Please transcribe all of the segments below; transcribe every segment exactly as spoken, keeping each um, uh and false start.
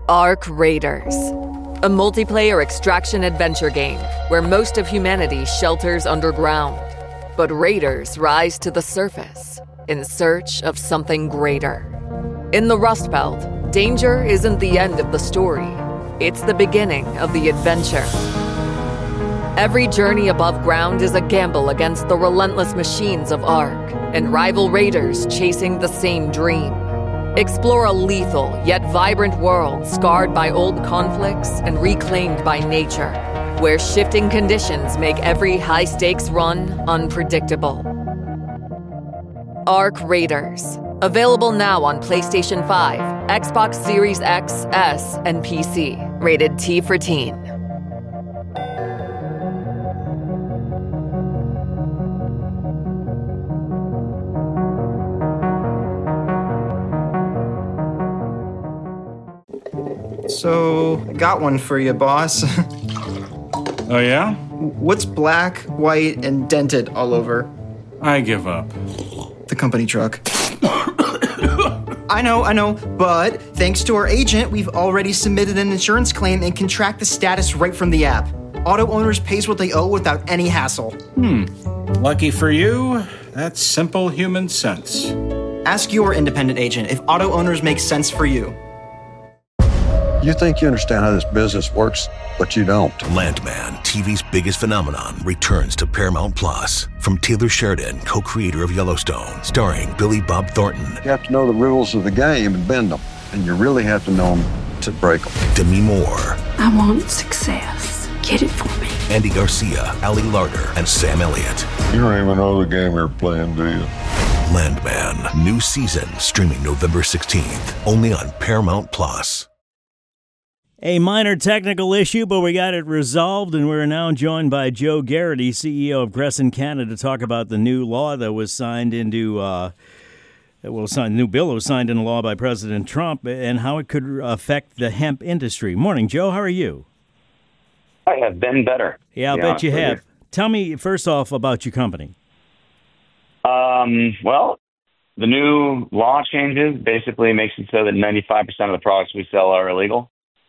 Ark Raiders, a multiplayer extraction adventure game where most of humanity shelters underground, but raiders rise to the surface in search of something greater. In the Rust Belt, danger isn't the end of the story. It's the beginning of the adventure. Every journey above ground is a gamble against the relentless machines of Ark and rival raiders chasing the same dream. Explore a lethal yet vibrant world scarred by old conflicts and reclaimed by nature, where shifting conditions make every high-stakes run unpredictable. Ark Raiders. Available now on PlayStation five, Xbox Series X, S, and P C. Rated T for Teen. So, I got one for you, boss. Oh, yeah? What's black, white, and dented all over? I give up. The company truck. I know, I know, but thanks to our agent, we've already submitted an insurance claim and can track the status right from the app. Auto owners pays what they owe without any hassle. Hmm. Lucky for you, that's simple human sense. Ask your independent agent if auto owners make sense for you. You think you understand how this business works, but you don't. Landman, T V's biggest phenomenon, returns to Paramount Plus. From Taylor Sheridan, co-creator of Yellowstone, starring Billy Bob Thornton. You have to know the rules of the game and bend them, and you really have to know them to break them. Demi Moore. I want success. Get it for me. Andy Garcia, Ali Larter, and Sam Elliott. You don't even know the game you're playing, do you? Landman, new season, streaming November sixteenth, only on Paramount Plus. A minor technical issue, but we got it resolved, and we're now joined by Joe Garrity, C E O of Crescent Canada, to talk about the new law that was signed into, uh, well, signed, the new bill that was signed into law by President Trump and how it could affect the hemp industry. Morning, Joe. How are you? I have been better. Yeah, I'll bet you have. You. Tell me, first off, about your company. Um, well, the new law changes basically makes it so that ninety-five percent of the products we sell are illegal.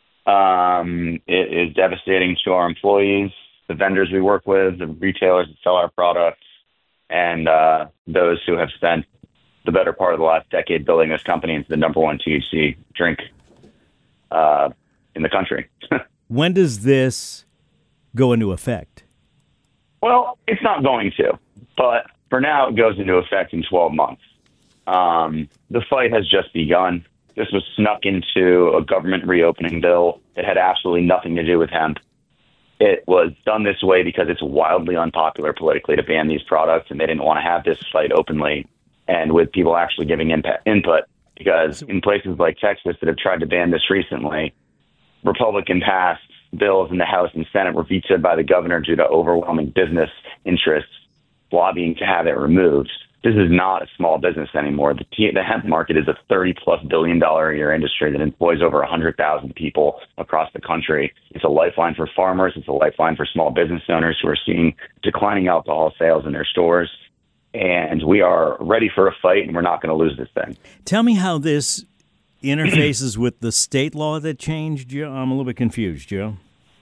Um, it is devastating to our employees, the vendors we work with, the retailers that sell our products, and uh, those who have spent the better part of the last decade building this company into the number one T H C drink uh, in the country. When does this go into effect? Well, it's not going to, but for now it goes into effect in twelve months. Um, the fight has just begun. This was snuck into a government reopening bill that had absolutely nothing to do with hemp. It was done this way because it's wildly unpopular politically to ban these products, and they didn't want to have this fight openly and with people actually giving impa- input. Because in places like Texas that have tried to ban this recently, Republican-passed bills in the House and Senate were vetoed by the governor due to overwhelming business interests lobbying to have it removed. This is not a small business anymore. The, t- the hemp market is a thirty-plus billion dollar a year industry that employs over one hundred thousand people across the country. It's a lifeline for farmers. It's a lifeline for small business owners who are seeing declining alcohol sales in their stores. And we are ready for a fight, and we're not going to lose this thing. Tell me how this interfaces with the state law that changed, Joe. I'm a little bit confused, Joe.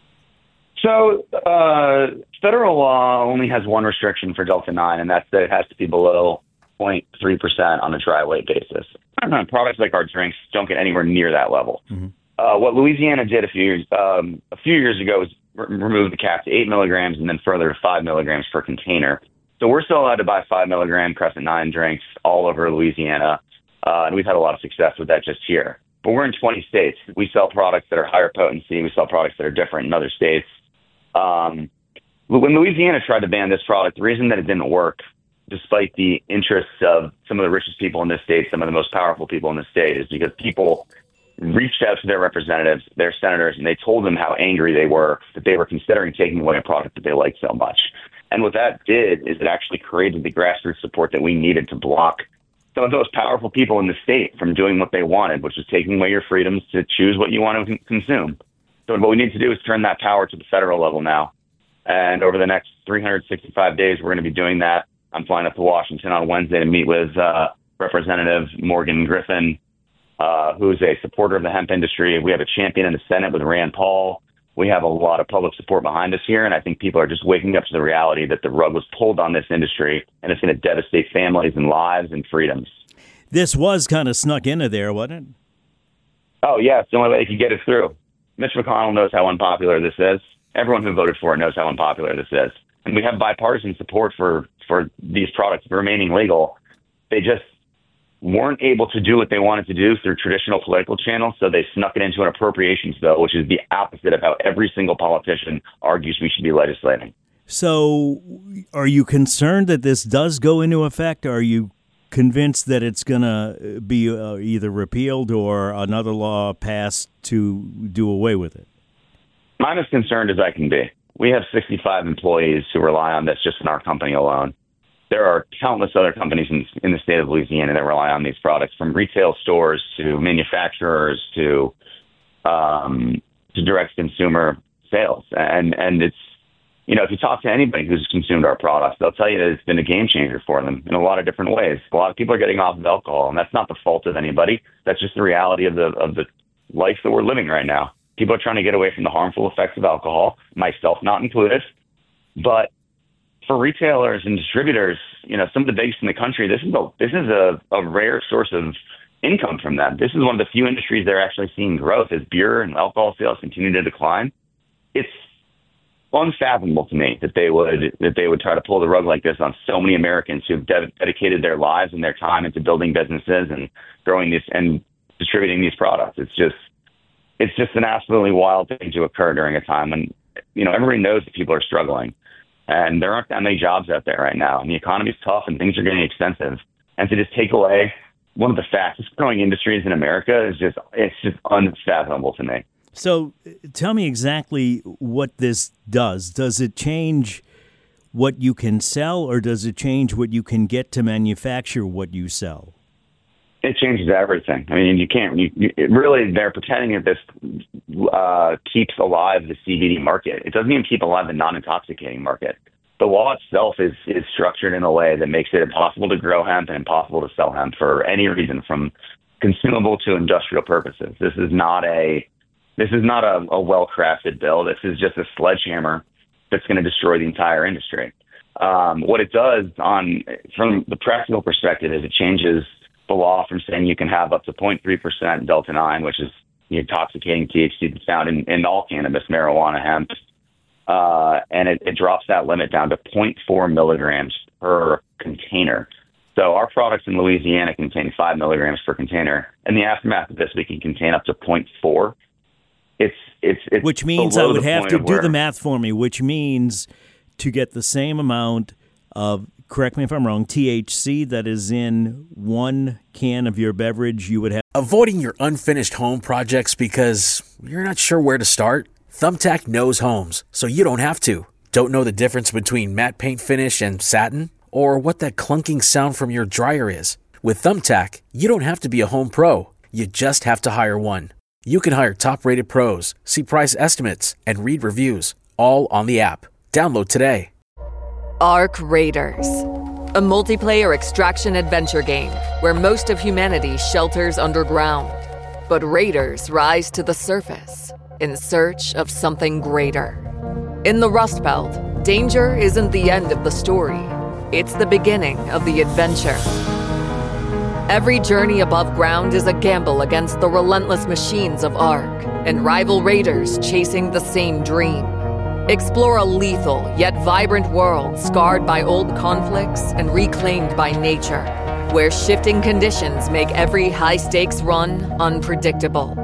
So uh, federal law only has one restriction for Delta nine, and that's that it has to be below zero point three percent on a dry weight basis. Products like our drinks don't get anywhere near that level. Mm-hmm. Uh, what Louisiana did a few years um, a few years ago was re- remove the cap to eight milligrams and then further to five milligrams per container. So we're still allowed to buy five milligram Crescent nine drinks all over Louisiana, uh, and we've had a lot of success with that just here. But we're in twenty states. We sell products that are higher potency. We sell products that are different in other states. Um, when Louisiana tried to ban this product, the reason that it didn't work, despite the interests of some of the richest people in this state, some of the most powerful people in the state, is because people reached out to their representatives, their senators, and they told them how angry they were that they were considering taking away a product that they liked so much. And what that did is it actually created the grassroots support that we needed to block some of those powerful people in the state from doing what they wanted, which was taking away your freedoms to choose what you want to consume. So what we need to do is turn that power to the federal level now. And over the next three hundred sixty-five days, we're going to be doing that. I'm flying up to Washington on Wednesday to meet with uh, Representative Morgan Griffin, uh, who's a supporter of the hemp industry. We have a champion in the Senate with Rand Paul. We have a lot of public support behind us here, and I think people are just waking up to the reality that the rug was pulled on this industry, and it's going to devastate families and lives and freedoms. This was kind of snuck into there, wasn't it? Oh, yeah, it's the only way they could get it through. Mitch McConnell knows how unpopular this is. Everyone who voted for it knows how unpopular this is. And we have bipartisan support for, for these products remaining legal. They just weren't able to do what they wanted to do through traditional political channels, so they snuck it into an appropriations bill, which is the opposite of how every single politician argues we should be legislating. So are you concerned that this does go into effect? Are you convinced that it's going to be uh, either repealed or another law passed to do away with it? I'm as concerned as I can be. We have sixty-five employees who rely on this just in our company alone. There are countless other companies in, in the state of Louisiana that rely on these products, from retail stores to manufacturers to um, to direct consumer sales. And and it's, you know, if you talk to anybody who's consumed our products, they'll tell you that it's been a game changer for them in a lot of different ways. A lot of people are getting off of alcohol, and that's not the fault of anybody. That's just the reality of the of the life that we're living right now. People are trying to get away from the harmful effects of alcohol, myself not included. But for retailers and distributors, you know, some of the biggest in the country, this is a this is a, a rare source of income from them. This is one of the few industries they're actually seeing growth as beer and alcohol sales continue to decline. It's unfathomable to me that they would that they would try to pull the rug like this on so many Americans who've de- dedicated their lives and their time into building businesses and growing these and distributing these products. It's just it's just an absolutely wild thing to occur during a time when, you know, everybody knows that people are struggling. And there aren't that many jobs out there right now. And the economy's tough and things are getting expensive. And to just take away one of the fastest growing industries in America is just, it's just unfathomable to me. So tell me exactly what this does. Does it change what you can sell, or does it change what you can get to manufacture what you sell? It changes everything. I mean, you can't, you, you, it really, they're pretending that this uh, keeps alive the C B D market. It doesn't even keep alive the non-intoxicating market. The law itself is, is structured in a way that makes it impossible to grow hemp and impossible to sell hemp for any reason, from consumable to industrial purposes. This is not a, this is not a, a well-crafted bill. This is just a sledgehammer that's going to destroy the entire industry. Um, what it does on, from the practical perspective, is it changes the law from saying you can have up to zero point three percent Delta nine, which is the intoxicating T H C that's found in, in all cannabis, marijuana, hemp, uh, and it, it drops that limit down to zero point four milligrams per container. So our products in Louisiana contain five milligrams per container. In the aftermath of this, we can contain up to zero point four. It's it's it's which means I would have to do the math for me. Which means to get the same amount of, correct me if I'm wrong, T H C that is in one can of your beverage, you would have. Avoiding your unfinished home projects because you're not sure where to start? Thumbtack knows homes, so you don't have to. Don't know the difference between matte paint finish and satin? Or what that clunking sound from your dryer is? With Thumbtack, you don't have to be a home pro. You just have to hire one. You can hire top-rated pros, see price estimates, and read reviews, all on the app. Download today. Arc Raiders, a multiplayer extraction adventure game where most of humanity shelters underground. But raiders rise to the surface in search of something greater. In the Rust Belt, danger isn't the end of the story. It's the beginning of the adventure. Every journey above ground is a gamble against the relentless machines of Arc and rival raiders chasing the same dream. Explore a lethal yet vibrant world scarred by old conflicts and reclaimed by nature, where shifting conditions make every high-stakes run unpredictable.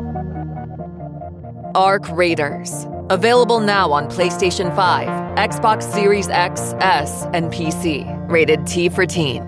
Arc Raiders. Available now on PlayStation five, Xbox Series X, S, and P C. Rated T for Teen.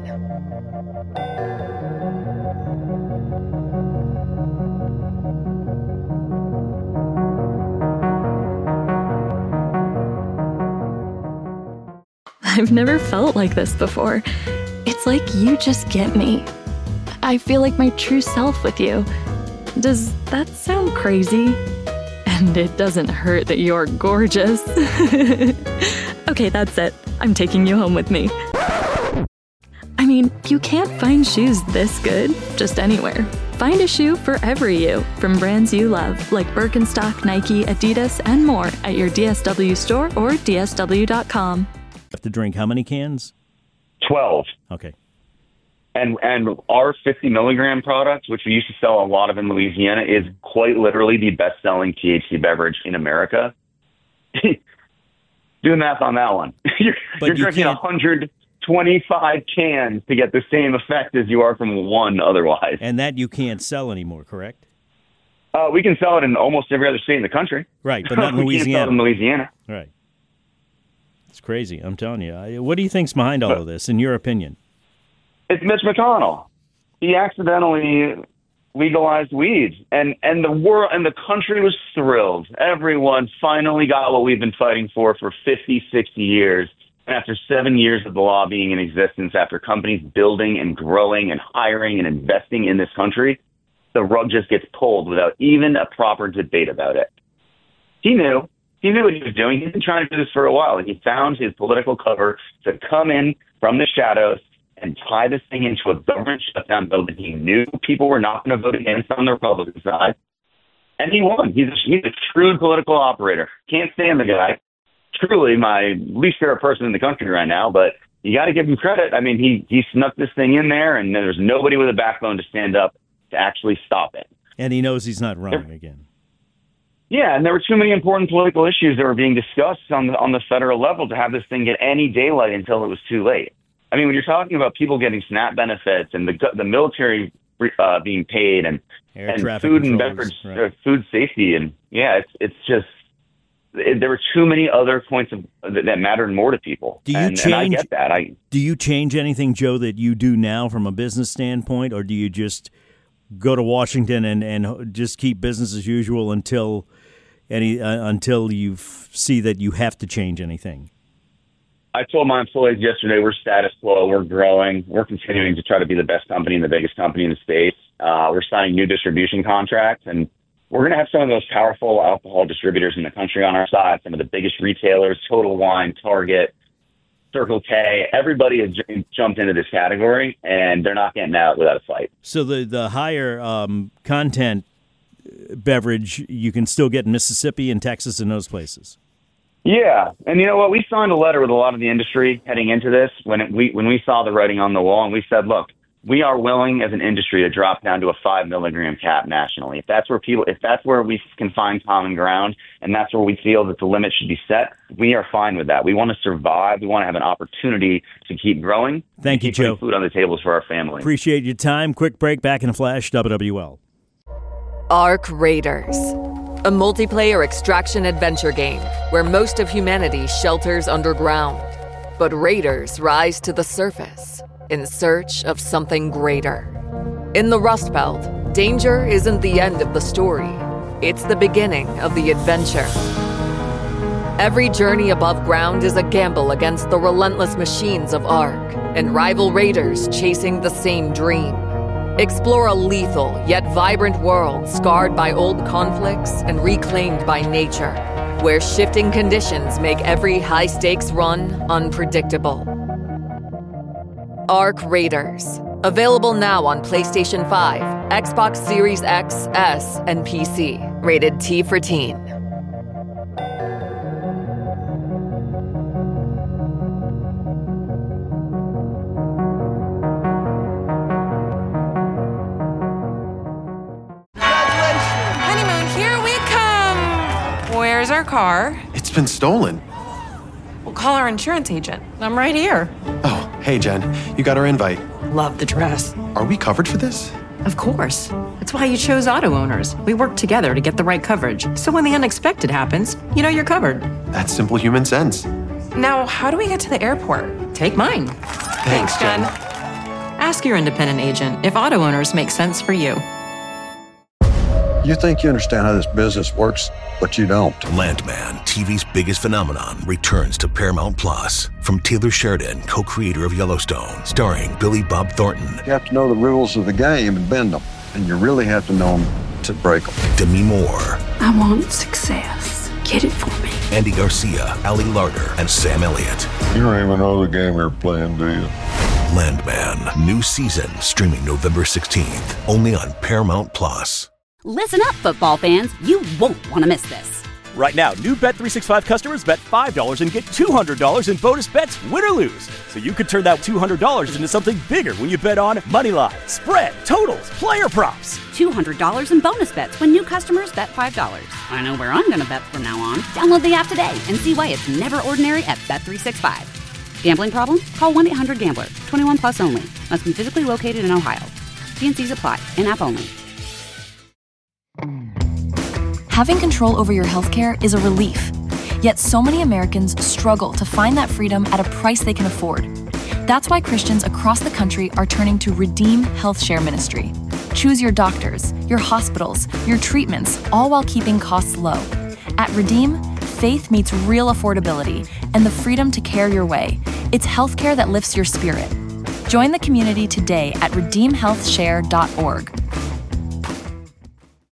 I've never felt like this before. It's like you just get me. I feel like my true self with you. Does that sound crazy? And it doesn't hurt that you're gorgeous. Okay, that's it. I'm taking you home with me. I mean, you can't find shoes this good just anywhere. Find a shoe for every you, from brands you love, like Birkenstock, Nike, Adidas, and more at your D S W store or D S W dot com. Have to drink how many cans? twelve. Okay. And and our fifty milligram product, which we used to sell a lot of in Louisiana, is quite literally the best-selling T H C beverage in America. Do the math on that one. you're But you're you drinking can't- one hundred twenty-five cans to get the same effect as you are from one otherwise. And that you can't sell anymore, correct? Uh, we can sell it in almost every other state in the country. Right, but not in we can't sell it Louisiana. in Louisiana. Right. It's crazy, I'm telling you. I- What do you think's behind all of this, in your opinion? It's Mitch McConnell. He accidentally legalized weed, and and the world and the country was thrilled. Everyone finally got what we've been fighting for for fifty, sixty years. And after seven years of the law being in existence, after companies building and growing and hiring and investing in this country, the rug just gets pulled without even a proper debate about it. He knew. He knew what he was doing. He's been trying to do this for a while, and he found his political cover to come in from the shadows and tie this thing into a government shutdown bill that he knew people were not going to vote against on the Republican side. And he won. He's a, he's a true political operator. Can't stand the guy. Truly my least favorite person in the country right now, but you got to give him credit. I mean, he, he snuck this thing in there, and there's nobody with a backbone to stand up to actually stop it. And he knows he's not running again. Yeah, and there were too many important political issues that were being discussed on the, on the federal level to have this thing get any daylight until it was too late. I mean, when you're talking about people getting SNAP benefits and the the military uh, being paid and, Air and traffic food and controllers, beverage, right. uh, food safety, and yeah, it's it's just it, there were too many other points of that, that mattered more to people. Do you and, change? and I get that. I do you change anything, Joe, that you do now from a business standpoint, or do you just go to Washington and, and just keep business as usual until any uh, until you f- see that you have to change anything? I told my employees yesterday we're status quo, we're growing, we're continuing to try to be the best company and the biggest company in the space. Uh, we're signing new distribution contracts, and we're going to have some of the most powerful alcohol distributors in the country on our side, some of the biggest retailers, Total Wine, Target, Circle K. Everybody has j- jumped into this category, and they're not getting out without a fight. So the, the higher um, content beverage you can still get in Mississippi and Texas and those places. Yeah, and you know what? We signed a letter with a lot of the industry heading into this when it, we when we saw the writing on the wall, and we said, look, we are willing as an industry to drop down to a five milligram cap nationally. If that's where people, if that's where we can find common ground, and that's where we feel that the limit should be set, we are fine with that. We want to survive. We want to have an opportunity to keep growing. Thank you, keep putting Joe. Food on the tables for our family. Appreciate your time. Quick break. Back in a flash. W W L. Ark Raiders, a multiplayer extraction adventure game where most of humanity shelters underground. But raiders rise to the surface in search of something greater. In the Rust Belt, danger isn't the end of the story. It's the beginning of the adventure. Every journey above ground is a gamble against the relentless machines of Ark and rival raiders chasing the same dream. Explore a lethal yet vibrant world scarred by old conflicts and reclaimed by nature, where shifting conditions make every high-stakes run unpredictable. Ark Raiders. Available now on PlayStation five, Xbox Series X, S, and P C. Rated T for Teen. Honeymoon, here we come. Where's our car? It's been stolen. We'll call our insurance agent. I'm right here. Oh, hey, Jen. You got our invite. Love the dress. Are we covered for this? Of course. That's why you chose Auto Owners. We work together to get the right coverage. So when the unexpected happens, you know you're covered. That's simple human sense. Now, how do we get to the airport? Take mine. Thanks, Jen. Ask your independent agent if Auto Owners make sense for you. You think you understand how this business works, but you don't. Landman, T V's biggest phenomenon, returns to Paramount Plus. From Taylor Sheridan, co-creator of Yellowstone, starring Billy Bob Thornton. You have to know the rules of the game and bend them, and you really have to know them to break them. Demi Moore. I want success. Get it for me. Andy Garcia, Ali Larter, and Sam Elliott. You don't even know the game you're playing, do you? Landman. New season streaming November sixteenth, only on Paramount Plus. Listen up, football fans. You won't want to miss this. Right now, new Bet three sixty-five customers bet five dollars and get two hundred dollars in bonus bets, win or lose. So you could turn that two hundred dollars into something bigger when you bet on money line, spread, totals, player props. two hundred dollars in bonus bets when new customers bet five dollars. I know where I'm going to bet from now on. Download the app today and see why it's never ordinary at Bet three sixty-five. Gambling problem? Call one eight hundred gambler. twenty-one plus only. Must be physically located in Ohio. T and C's apply. In-app only. Having control over your healthcare is a relief. Yet so many Americans struggle to find that freedom at a price they can afford. That's why Christians across the country are turning to Redeem Health Share Ministry. Choose your doctors, your hospitals, your treatments, all while keeping costs low. At Redeem, faith meets real affordability and the freedom to care your way. It's healthcare that lifts your spirit. Join the community today at redeem health share dot org.